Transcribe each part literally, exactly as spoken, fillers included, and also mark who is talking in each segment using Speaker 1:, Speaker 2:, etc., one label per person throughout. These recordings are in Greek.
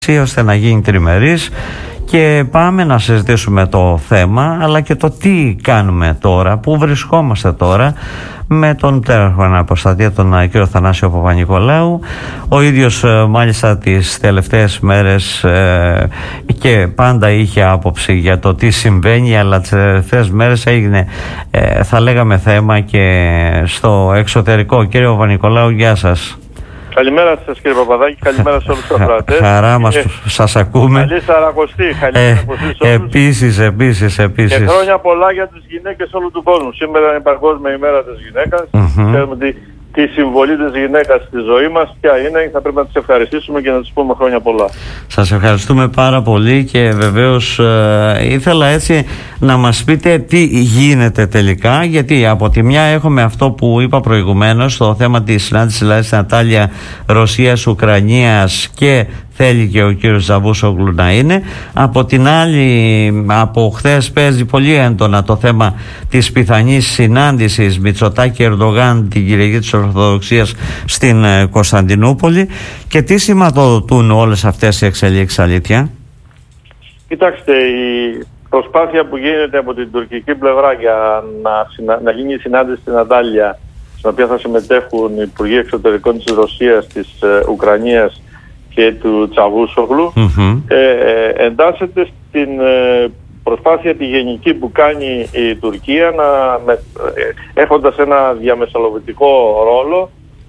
Speaker 1: ώστε να γίνει τριμερής και πάμε να συζητήσουμε το θέμα, αλλά και το τι κάνουμε τώρα, πού βρισκόμαστε τώρα με τον πτέραρχο αναποστατεία, τον κύριο Θανάσιο Παπα-Νικολάου. Ο ίδιος μάλιστα τις τελευταίες μέρες ε, και πάντα είχε άποψη για το τι συμβαίνει, αλλά τις τελευταίες μέρες έγινε ε, θα λέγαμε θέμα και στο εξωτερικό. Κύριε Παπα-Νικολάου, γεια σας.
Speaker 2: Καλημέρα σας κύριε Παπαδάκη, καλημέρα σε όλους τους ακροατές.
Speaker 1: Χαρά μας
Speaker 2: ε,
Speaker 1: σας ακούμε.
Speaker 2: Καλή Σαρακοστή, καλή
Speaker 1: ε,
Speaker 2: Σαρακοστή σε όλους.
Speaker 1: Επίσης, επίσης, επίσης.
Speaker 2: Και χρόνια πολλά για τις γυναίκες όλου του κόσμου. Σήμερα είναι η Παγκόσμια ημέρα της γυναίκας.
Speaker 1: Mm-hmm.
Speaker 2: Ξέρουμε ότι τη συμβολή της γυναίκας στη ζωή μας ποια είναι, θα πρέπει να τις ευχαριστήσουμε και να τις πούμε χρόνια πολλά.
Speaker 1: Σας ευχαριστούμε πάρα πολύ και βεβαίως ε, ήθελα έτσι να μας πείτε τι γίνεται τελικά, γιατί από τη μια έχουμε αυτό που είπα προηγουμένως, το θέμα της συνάντησης δηλαδή στην Αντάλια Ρωσίας-Ουκρανίας, και θέλει και ο κύριος Τσαβούσογλου να είναι. Από την άλλη, από χθες παίζει πολύ έντονα το θέμα της πιθανής συνάντησης Μητσοτάκη-Ερντογάν την Κυριακή της Ορθοδοξίας στην Κωνσταντινούπολη. Και τι σηματοδοτούν όλες αυτές οι εξελίξεις, αλήθεια?
Speaker 2: Κοιτάξτε, η προσπάθεια που γίνεται από την τουρκική πλευρά για να, συνα... να γίνει η συνάντηση στην Αντάλια, στην οποία θα συμμετέχουν οι Υπουργοί Εξωτερικών της Ρωσίας, της ε, Ουκρανίας και του Τσαβούσογλου, mm-hmm. ε, ε, εντάσσεται στην ε, προσπάθεια τη γενική που κάνει η Τουρκία, να, με, ε, έχοντας ένα διαμεσολαβητικό ρόλο,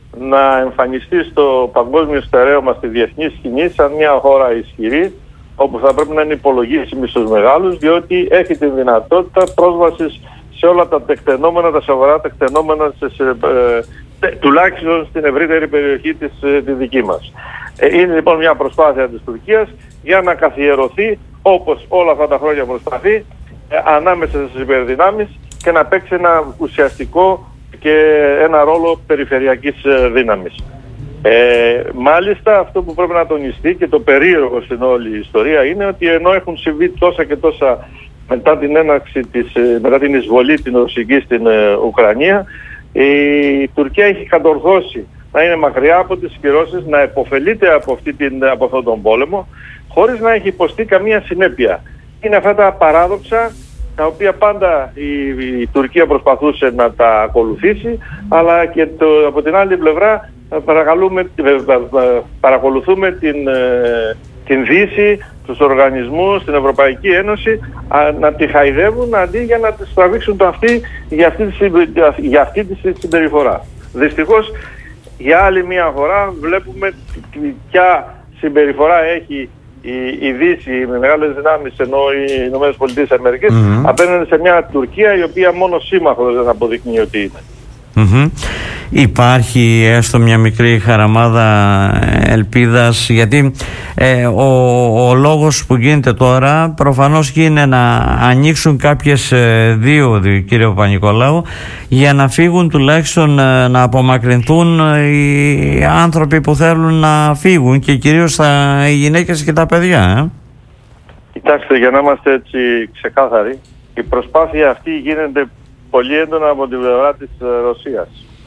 Speaker 2: να εμφανιστεί στο παγκόσμιο στερέωμα, στη διεθνή σκηνή, σαν μια χώρα ισχυρή, όπου θα πρέπει να είναι υπολογίσιμη στους μεγάλους, διότι έχει τη δυνατότητα πρόσβασης σε όλα τα τεκτενόμενα, τα σοβαρά τεκτενόμενα, σε, σε, ε, τουλάχιστον στην ευρύτερη περιοχή της, ε, τη δική μας. Είναι λοιπόν μια προσπάθεια της Τουρκίας για να καθιερωθεί, όπως όλα αυτά τα χρόνια προσπαθεί, ανάμεσα στις υπερδυνάμεις και να παίξει ένα ουσιαστικό και ένα ρόλο περιφερειακής δύναμης. Ε, μάλιστα αυτό που πρέπει να τονιστεί και το περίεργο στην όλη ιστορία είναι ότι ενώ έχουν συμβεί τόσα και τόσα μετά την έναρξη της, μετά την εισβολή την ρωσική στην Ουκρανία, η Τουρκία έχει κατορθώσει να είναι μακριά από τις κυρώσεις, να επωφελείται από, αυτή την, από αυτόν τον πόλεμο, χωρίς να έχει υποστεί καμία συνέπεια. Είναι αυτά τα παράδοξα, τα οποία πάντα η, η Τουρκία προσπαθούσε να τα ακολουθήσει, αλλά και το, από την άλλη πλευρά παρακολουθούμε την, την Δύση, τους οργανισμούς, την Ευρωπαϊκή Ένωση, α, να τη χαϊδεύουν αντί για να τις τραβήξουν το αυτή για αυτή τη, για αυτή τη συμπεριφορά. Δυστυχώς, για άλλη μια φορά βλέπουμε ποια συμπεριφορά έχει η, η Δύση, οι μεγάλες δυνάμεις, ενώ οι Ηνωμένες Πολιτείες Αμερικής, mm-hmm. απέναντι σε μια Τουρκία η οποία μόνο σύμμαχος δεν αποδεικνύει ότι είναι.
Speaker 1: Mm-hmm. Υπάρχει έστω μια μικρή χαραμάδα ελπίδας, γιατί ε, ο, ο λόγος που γίνεται τώρα προφανώς είναι να ανοίξουν κάποιες ε, δίωδοι, κύριε Παπα-Νικολάου, για να φύγουν τουλάχιστον ε, να απομακρυνθούν ε, οι άνθρωποι που θέλουν να φύγουν, και κυρίως τα, οι γυναίκες και τα παιδιά. Ε.
Speaker 2: Κοιτάξτε, για να είμαστε έτσι ξεκάθαροι, η προσπάθεια αυτή γίνεται πολύ έντονα από την πλευρά της ε, Ρωσίας.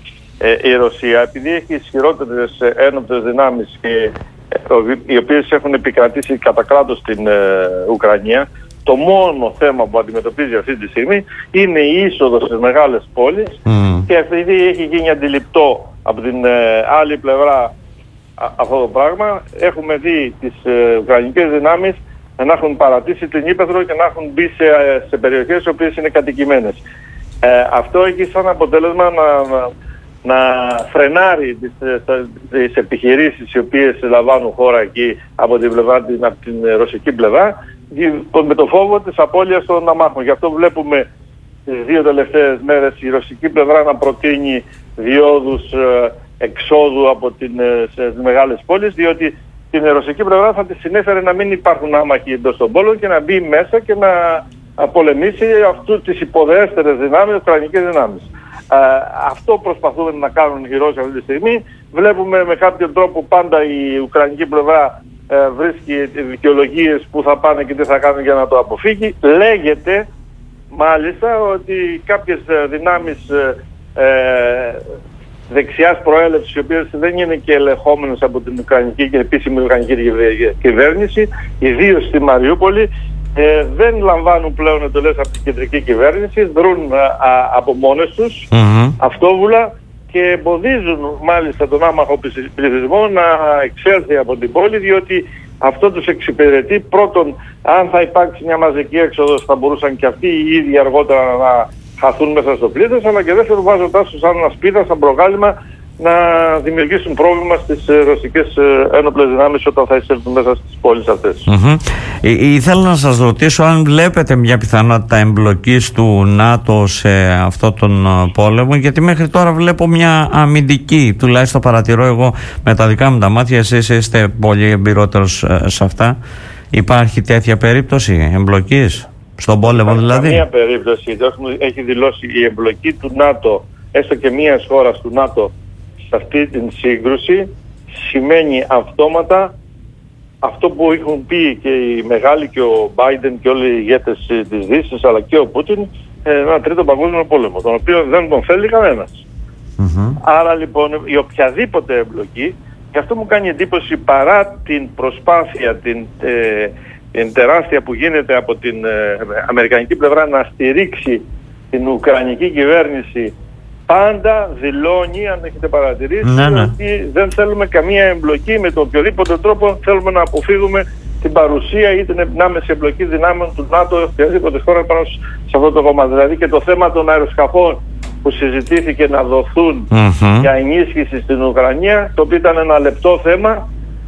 Speaker 2: Ε, η Ρωσία, επειδή έχει ισχυρότερες ε, ένοπτες δυνάμεις και, ε, οι οποίες έχουν επικρατήσει κατά κράτος στην ε, Ουκρανία, το μόνο θέμα που αντιμετωπίζει αυτή τη στιγμή είναι η είσοδος στις μεγάλες πόλεις, mm. και επειδή έχει γίνει αντιληπτό από την ε, άλλη πλευρά α, αυτό το πράγμα, έχουμε δει τις ε, ουκρανικές δυνάμεις να έχουν παρατήσει την ύπαιθρο και να έχουν μπει σε, σε περιοχές οι οποίες είναι κατοικημένες. Ε, αυτό έχει σαν αποτέλεσμα να, να, να φρενάρει τις, τις επιχειρήσεις οι οποίες λαμβάνουν χώρα εκεί από την, πλευρά, από την ρωσική πλευρά, με το φόβο της απώλειας των αμάχων. Γι' αυτό βλέπουμε τις δύο τελευταίες μέρες η ρωσική πλευρά να προτείνει διόδους ε, εξόδου από την, σε τις μεγάλες πόλεις, διότι την ρωσική πλευρά θα τη συνέφερε να μην υπάρχουν άμαχοι εντός των πόλων και να μπει μέσα και να πολεμήσει αυτού τις υποδέστερες δυνάμεις, ουκρανικές δυνάμεις. Ε, αυτό προσπαθούμε να κάνουν οι Ρώσοι αυτή τη στιγμή. Βλέπουμε με κάποιον τρόπο πάντα η ουκρανική πλευρά ε, βρίσκει δικαιολογίες που θα πάνε και τι θα κάνουν για να το αποφύγει. Λέγεται μάλιστα ότι κάποιες δυνάμεις ε, ε, δεξιάς προέλευσης, οι οποίες δεν είναι και ελεγχόμενες από την Ουκρανική και επίσημη Ουκρανική κυβέρνηση, ιδίως στη Μαριούπολη, ε, δεν λαμβάνουν πλέον εντολές από την κεντρική κυβέρνηση, δρούν α, α, από μόνες τους, mm-hmm. αυτόβουλα, και εμποδίζουν μάλιστα τον άμαχο πληθυσμό να εξέλθει από την πόλη, διότι αυτό τους εξυπηρετεί. Πρώτον, αν θα υπάρξει μια μαζική έξοδος, θα μπορούσαν και αυτοί οι ίδιοι αργότερα να χαθούν μέσα στο πλήθος, αλλά και δεύτερον, βάζοντάς τους σαν ασπίδα, σαν προκάλημα, να δημιουργήσουν πρόβλημα στις ε, ρωσικές ε, ένοπλες δυνάμεις όταν θα εισέλθουν μέσα στις πόλεις αυτές. Mm-hmm.
Speaker 1: Ή, ήθελα να σας ρωτήσω αν βλέπετε μια πιθανότητα εμπλοκής του ΝΑΤΟ σε αυτό τον πόλεμο, γιατί μέχρι τώρα βλέπω μια αμυντική, τουλάχιστον παρατηρώ εγώ με τα δικά μου τα μάτια, εσείς είστε πολύ εμπειρότερος ε, σε αυτά. Υπάρχει τέτοια περίπτωση εμπλοκής στον πόλεμο δηλαδή?
Speaker 2: Καμία περίπτωση. Έχει δηλώσει η εμπλοκή του ΝΑΤΟ, έστω και μίας χώρας του ΝΑΤΟ, σε αυτή την σύγκρουση, σημαίνει αυτόματα αυτό που έχουν πει και οι μεγάλοι και ο Μπάιντεν και όλοι οι ηγέτες της Δύσης, αλλά και ο Πούτιν, ένα τρίτο παγκόσμιο πόλεμο, τον οποίο δεν τον θέλει κανένας. Mm-hmm. Άρα λοιπόν η οποιαδήποτε εμπλοκή, και αυτό μου κάνει εντύπωση, παρά την προσπάθεια, την, ε, την τεράστια που γίνεται από την ε, αμερικανική πλευρά να στηρίξει την ουκρανική κυβέρνηση, πάντα δηλώνει, αν έχετε παρατηρήσει, ναι, ναι. ότι δεν θέλουμε καμία εμπλοκή με τον οποιοδήποτε τρόπο. Θέλουμε να αποφύγουμε την παρουσία ή την άμεση εμπλοκή δυνάμεων του ΝΑΤΟ ή οποιαδήποτε χώρα πάνω σε αυτό το κόμμα. Δηλαδή και το θέμα των αεροσκαφών που συζητήθηκε να δοθούν mm-hmm. για ενίσχυση στην Ουκρανία, το οποίο ήταν ένα λεπτό θέμα,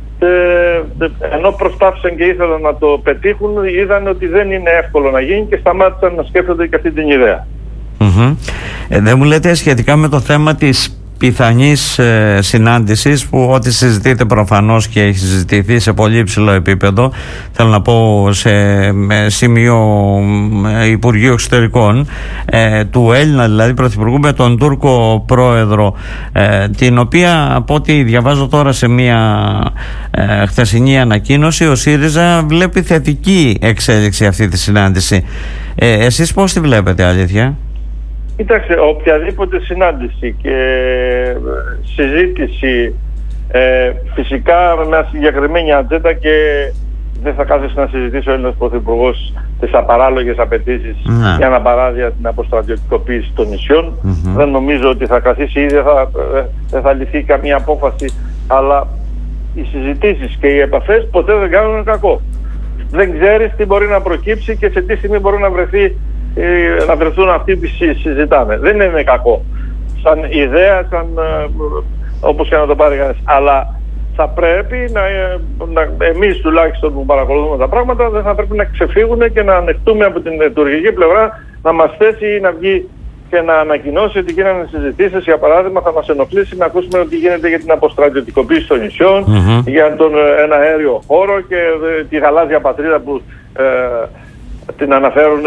Speaker 2: ε, ενώ προσπάθησαν και ήθελαν να το πετύχουν, είδαν ότι δεν είναι εύκολο να γίνει και σταμάτησαν να σκέφτονται και αυτή την ιδέα.
Speaker 1: Mm-hmm. Ε, δεν μου λέτε σχετικά με το θέμα της πιθανής ε, συνάντησης, που ό,τι συζητείτε προφανώς και έχει συζητηθεί σε πολύ υψηλό επίπεδο, θέλω να πω σε ε, σημείο ε, Υπουργείου Εξωτερικών, ε, του Έλληνα δηλαδή Πρωθυπουργού με τον Τούρκο Πρόεδρο, ε, την οποία από ό,τι διαβάζω τώρα σε μια ε, χθεσινή ανακοίνωση, ο ΣΥΡΙΖΑ βλέπει θετική εξέλιξη αυτή τη συνάντηση. Ε, εσείς πώς τη βλέπετε, αλήθεια?
Speaker 2: Κοιτάξτε, οποιαδήποτε συνάντηση και συζήτηση, ε, φυσικά με μια συγκεκριμένη ατζέντα, και δεν θα κάθεσαι να συζητήσει ο Έλληνας Πρωθυπουργός τις απαράλογες απαιτήσεις mm. για να παράδειγμα την αποστρατιωτικοποίηση των νησιών. Mm-hmm. Δεν νομίζω ότι θα καθίσει ή δεν θα, δεν θα λυθεί καμία απόφαση, αλλά οι συζητήσεις και οι επαφές ποτέ δεν κάνουν κακό. Δεν ξέρεις τι μπορεί να προκύψει και σε τι στιγμή μπορεί να βρεθεί να βρεθούν αυτοί που συζητάμε. Δεν είναι κακό σαν ιδέα, σαν, όπως και να το πάρει κανείς, αλλά θα πρέπει να, να, εμείς τουλάχιστον που παρακολουθούμε τα πράγματα, δεν θα πρέπει να ξεφύγουν και να ανεχτούμε από την τουρκική πλευρά να μας θέσει ή να βγει και να ανακοινώσει ότι γίνανε συζητήσεις. Για παράδειγμα, θα μας ενοχλήσει να ακούσουμε ότι γίνεται για την αποστρατιωτικοποίηση των νησιών, mm-hmm. για τον ένα αέριο χώρο και τη γαλάζια πατρίδα που ε, την αναφέρουν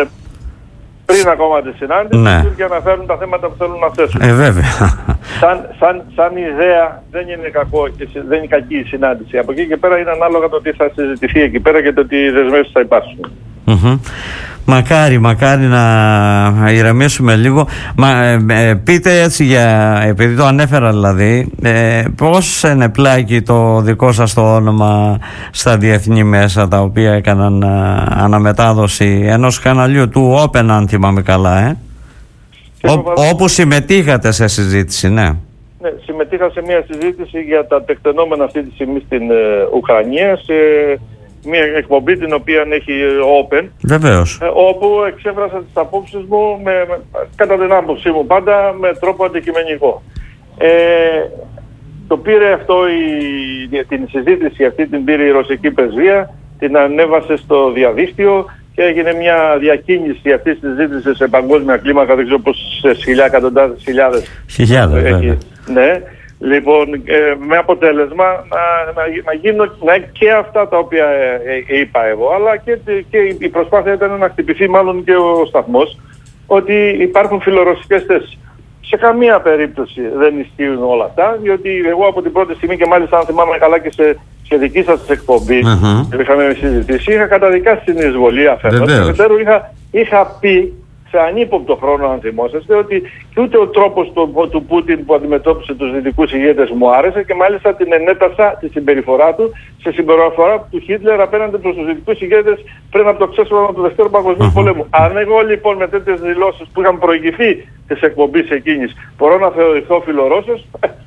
Speaker 2: πριν ακόμα τη συνάντηση, ναι. και αναφέρουν τα θέματα που θέλουν να θέσουν.
Speaker 1: Ε, βέβαια.
Speaker 2: Σαν, σαν, σαν ιδέα δεν είναι κακό και δεν είναι κακή η συνάντηση. Από εκεί και πέρα είναι ανάλογα το τι θα συζητηθεί εκεί πέρα και το τι δεσμεύσεις θα υπάρξουν. Mm-hmm.
Speaker 1: Μακάρι, μακάρι να ηρεμήσουμε λίγο. Μα, ε, πείτε έτσι, για, επειδή το ανέφερα δηλαδή, ε, πώς ενεπλάκει το δικό σας το όνομα στα διεθνή μέσα, τα οποία έκαναν α, αναμετάδοση ενός καναλιού του Open, αν θυμάμαι καλά, ε? Ό, όπου συμμετείχατε σε συζήτηση, ναι.
Speaker 2: Ναι, συμμετείχα σε μια συζήτηση για τα τεκτενόμενα αυτή τη στιγμή στην ε, Ουκρανία, σε μια εκπομπή την οποία έχει Open.
Speaker 1: Βεβαίως.
Speaker 2: Ε, όπου εξέφρασα τις απόψεις μου, με, με, κατά την άποψή μου πάντα, με τρόπο αντικειμενικό. Ε, το πήρε αυτό, η, την συζήτηση αυτή την πήρε η ρωσική πρεσβεία, την ανέβασε στο διαδίκτυο και έγινε μια διακίνηση αυτής της συζήτησης σε παγκόσμια κλίμακα, δεν ξέρω πόσες χιλιάδες, εκατοντάδες χιλιάδες.
Speaker 1: Χιλιάδες, βέβαια.
Speaker 2: Ναι. Λοιπόν, ε, με αποτέλεσμα να, να, να γίνουν να, και αυτά τα οποία ε, ε, είπα εγώ, αλλά και, και η προσπάθεια ήταν να χτυπηθεί μάλλον και ο σταθμός, ότι υπάρχουν φιλορωσικές θέσεις. Σε καμία περίπτωση δεν ισχύουν όλα αυτά, διότι εγώ από την πρώτη στιγμή, και μάλιστα αν θυμάμαι καλά και σε, σε δική σας εκπομπή, uh-huh. που είχαμε συζητήσει, είχα καταδικάσει την εισβολή αφενός. Και δεύτερο είχα, είχα πει σε ανύποπτο χρόνο, αν θυμόσαστε, ότι και ούτε ο τρόπος του, του Πούτιν που αντιμετώπισε τους δυτικούς ηγέτες μου άρεσε και μάλιστα την ενέτασα τη συμπεριφορά του σε συμπεριφορά του Χίτλερ απέναντι προς τους δυτικούς ηγέτες πριν από το ξέσπασμα του Δευτέρου Παγκοσμίου Πολέμου. Αν εγώ λοιπόν με τέτοιες δηλώσεις που είχαν προηγηθεί της εκπομπής εκείνης μπορώ να θεωρηθώ φιλορώσος,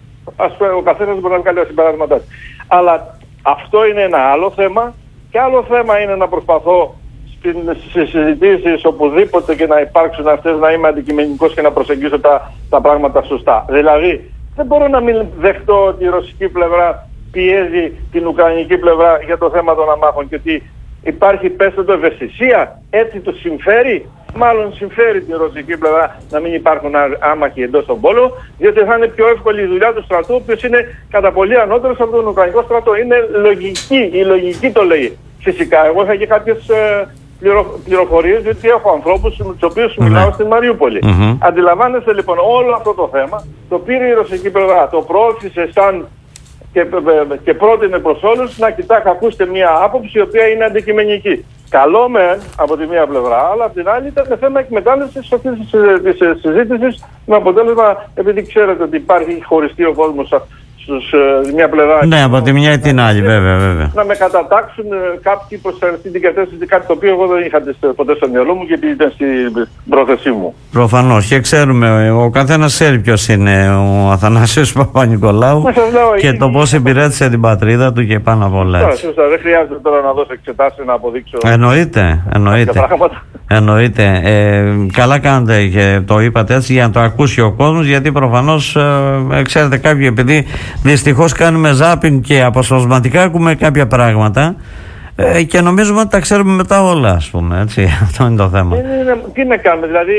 Speaker 2: ας πούμε, ο καθένας μπορεί να βγάλει τα συμπεράσματά του. Αλλά αυτό είναι ένα άλλο θέμα και άλλο θέμα είναι να προσπαθώ στις συζητήσεις οπουδήποτε και να υπάρξουν αυτές να είμαι αντικειμενικός και να προσεγγίσω τα, τα πράγματα σωστά. Δηλαδή δεν μπορώ να μην δεχτώ ότι η ρωσική πλευρά πιέζει την ουκρανική πλευρά για το θέμα των αμάχων και ότι υπάρχει, πέστε το, ευαισθησία, έτσι το συμφέρει. Μάλλον συμφέρει την ρωσική πλευρά να μην υπάρχουν άμαχοι εντός των πόλων, διότι θα είναι πιο εύκολη η δουλειά του στρατού, ο οποίος είναι κατά πολύ ανώτερος από τον ουκρανικό στρατό. Είναι λογική, η λογική το λέει. Φυσικά, εγώ είχα και κάποιες ε, πληρο, πληροφορίες, διότι έχω ανθρώπους με τους οποίους mm-hmm. μιλάω στην Μαριούπολη. Mm-hmm. Αντιλαμβάνεστε λοιπόν όλο αυτό το θέμα, το πήρε η ρωσική πλευρά, το προώθησε σαν και, και πρότεινε προς όλους να κοιτάξτε, ακούστε μια άποψη η οποία είναι αντικειμενική. Καλό μεν από τη μία πλευρά, αλλά από την άλλη ήταν θέμα εκμετάλλευσης αυτής της συζήτησης με αποτέλεσμα, επειδή ξέρετε ότι υπάρχει χωριστεί ο κόσμος στους μια πλευρά.
Speaker 1: Ναι, από τη μια ή την άλλη, βέβαια, βέβαια.
Speaker 2: Να με κατατάξουν κάποιοι προς αυτή την κατεύθυνση, κάτι το οποίο εγώ δεν είχα ποτέ στο μυαλό μου γιατί ήταν στην πρόθεσή μου. Προφανώς.
Speaker 1: Και ξέρουμε, ο καθένας ξέρει ποιος είναι ο Αθανάσιος Παπα-Νικολάου και είναι... το πώς υπηρέτησε την πατρίδα του και πάνω απ' όλα.
Speaker 2: Τώρα, σωστά, δεν χρειάζεται τώρα να δώσω εξετάσεις να αποδείξω.
Speaker 1: Εννοείται, εννοείται. εννοείται. Ε, καλά κάνετε και το είπατε έτσι για να το ακούσει ο κόσμος, γιατί προφανώς ε, ξέρετε κάποιοι, επειδή δυστυχώς κάνουμε ζάπινγκ και αποσπασματικά ακούμε κάποια πράγματα ε, και νομίζουμε ότι τα ξέρουμε μετά όλα, ας πούμε, έτσι. Αυτό είναι το θέμα.
Speaker 2: Είναι, είναι, τι να κάνουμε, δηλαδή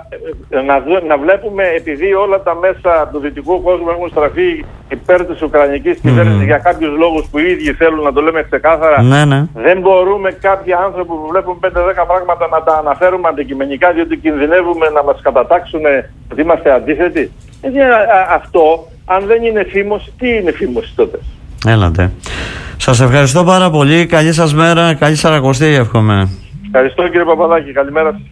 Speaker 2: α, να, να βλέπουμε, επειδή όλα τα μέσα του δυτικού κόσμου έχουν στραφεί υπέρ της Ουκρανικής κυβέρνησης mm. για κάποιους λόγους που οι ίδιοι θέλουν να το λέμε ξεκάθαρα,
Speaker 1: ναι, ναι.
Speaker 2: δεν μπορούμε κάποιοι άνθρωποι που βλέπουν πέντε δέκα πράγματα να τα αναφέρουμε αντικειμενικά, διότι κινδυνεύουμε να μας κατατάξουν ότι είμαστε αντίθετοι. Γιατί α, α, αυτό, αν δεν είναι φήμος, τι είναι φήμος τότε.
Speaker 1: Έλατε. Σας ευχαριστώ πάρα πολύ. Καλή σας μέρα. Καλή Σαρακοστή εύχομαι.
Speaker 2: Ευχαριστώ κύριε Παπαδάκη. Καλημέρα σας.